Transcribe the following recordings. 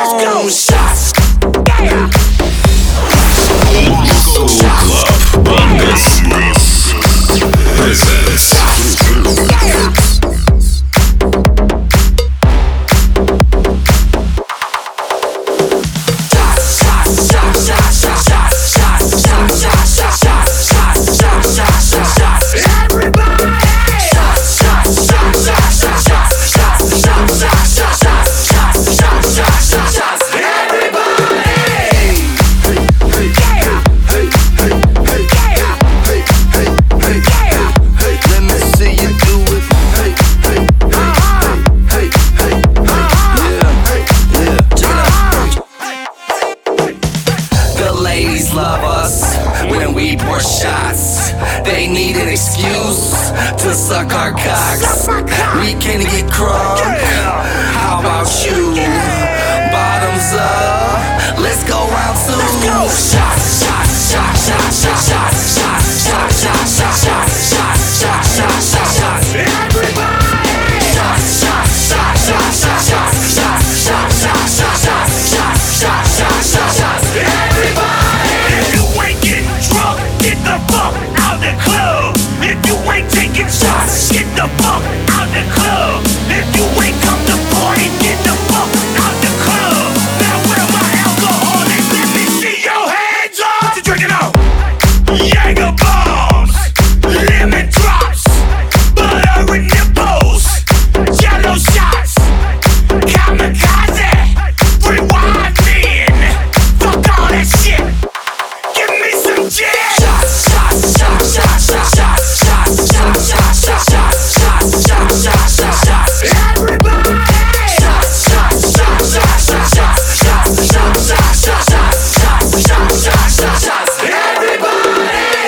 Let's go. Shots. Yeah. Soul Club Bangers presents They need an excuse to suck our cocks. We can get crunk. How about you? Bottoms up. Let's go round two. Let's go. Shots, shots, shots, shots, shots, shots, shots, shots, shots, shots, shots, shots, shots, shots, shots, shots. Everybody. Shots, shots, shots, shots, shots, shots, shots, shots, shots, shots, shots, shots, shots, shots, shots, shots. Everybody. If you ain't getting drunk, get the fuck out the club. If you ain't taking shots, get the fuck out the club. If you ain't come to party, get the fuck out the club. Now where my alcohol is, let me see your hands up. What you drinking on? Jaeger bombs, lemon drops, butter and nipples, jello shots, kamikaze, rewind men. Fuck all that shit. Give me some jazz. Shots, shots, shots, shots, shots, shots, shots, shots, shots, shots, shots, shots, shots, shots, shots. Everybody. Shots, shots, shots, shots, shots, shots, shots, shots, shots, shots, shots, shots, shots, shots, shots. Everybody.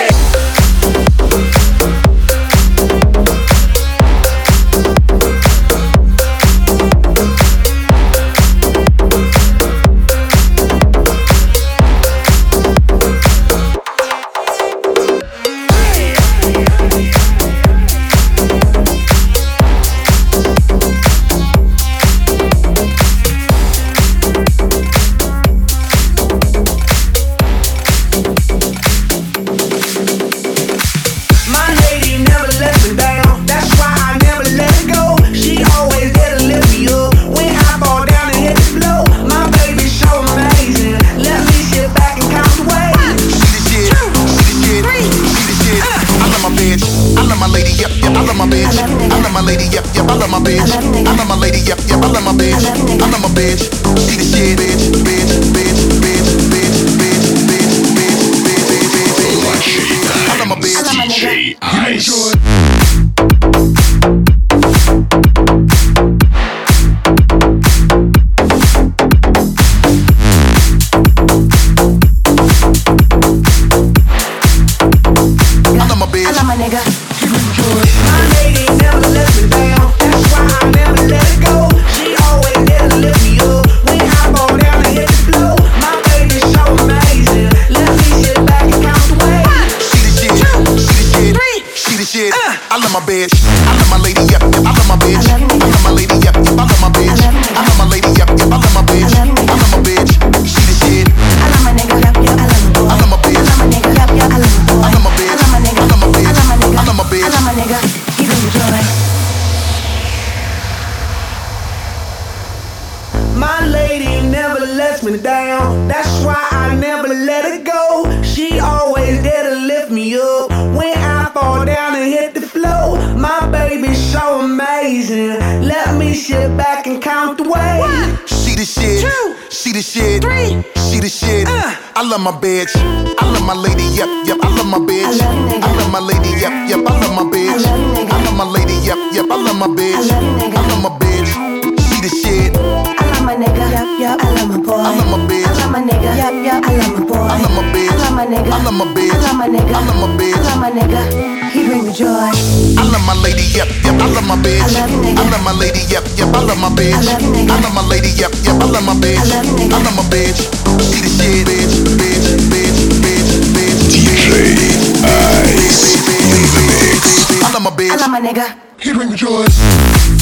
I love my bitch. I love my lady, yep, yep. I love my bitch. I love my lady, yep, yep. I love my bitch. I love my lady, yep, yep. I love my bitch. I love my bitch. She the shit. I love my nigga, yep, yep. I love my boy. I love my bitch. I love my nigga, yep, yep. I love my boy. I love my bitch. I love my nigga. I love my bitch. I love my nigga. I love my bitch. I love my nigga. He bring me joy. I love my lady, yep, yep. I love my bitch. I love you, nigga. I love my lady, yep, yep. I love my bitch. I love you, nigga. I love my lady, yep, yep. I love my bitch. I love you, nigga. I love my bitch. She the shit, bitch, bitch, bitch, bitch, bitch. DJ Ice in the mix. I love my bitch. I love my nigga. He bring me joy.